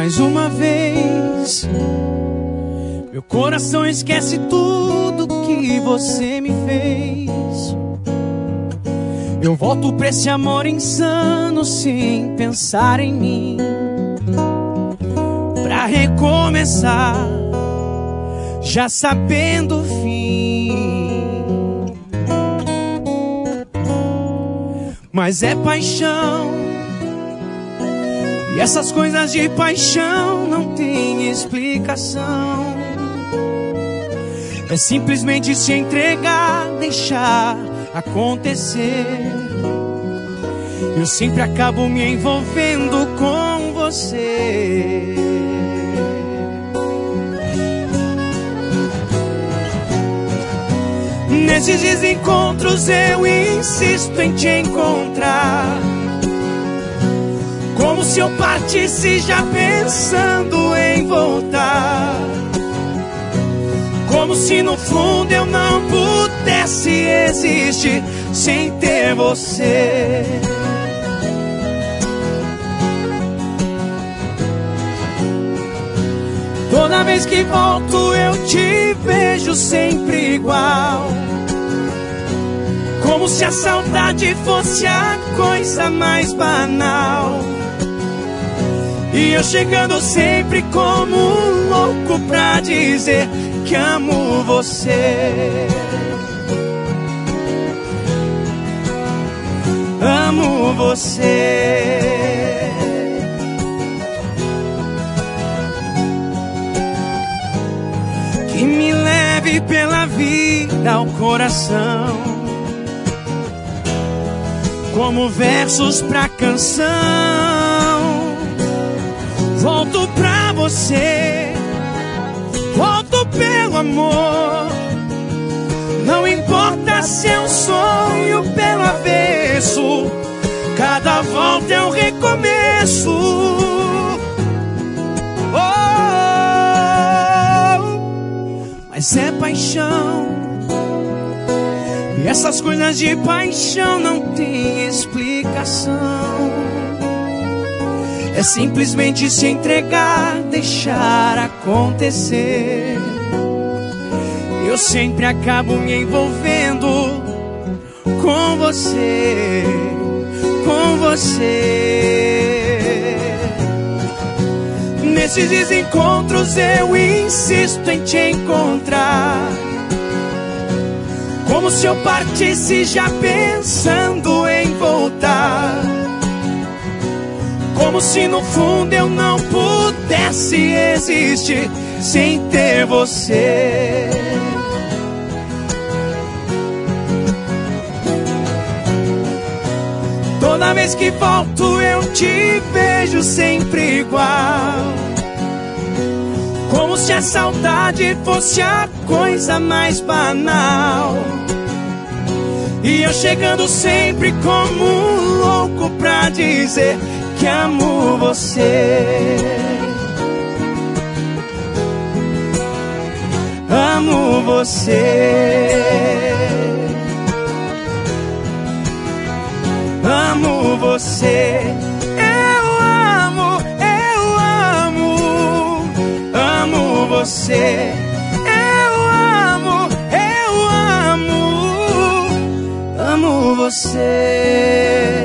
mais uma vez. Meu coração esquece tudo que você me fez. Eu volto pra esse amor insano sem pensar em mim, pra recomeçar, já sabendo o fim. Mas é paixão, e essas coisas de paixão não tem explicação. É simplesmente se entregar, deixar acontecer. Eu sempre acabo me envolvendo com você. Nesses desencontros eu insisto em te encontrar, como se eu partisse já pensando em voltar, como se no fundo eu não pudesse existir sem ter você. Toda vez que volto eu te vejo sempre igual, como se a saudade fosse a coisa mais banal. E eu chegando sempre como um louco pra dizer que amo você. Amo você. Que me leve pela vida ao coração, como versos pra canção. Volto pra você, volto pelo amor. Não importa se é um sonho pelo avesso, cada volta é um recomeço. Oh, mas é paixão, e essas coisas de paixão não tem explicação. É simplesmente se entregar, deixar acontecer. Eu sempre acabo me envolvendo com você, com você. Nesses desencontros eu insisto em te encontrar, como se eu partisse já pensando em voltar, como se no fundo eu não pudesse existir sem ter você. Toda vez que volto eu te vejo sempre igual, como se a saudade fosse a coisa mais banal. E eu chegando sempre como um louco pra dizer que amo você. Amo você. Amo você. Eu amo, eu amo. Amo você. Eu amo, eu amo. Amo você.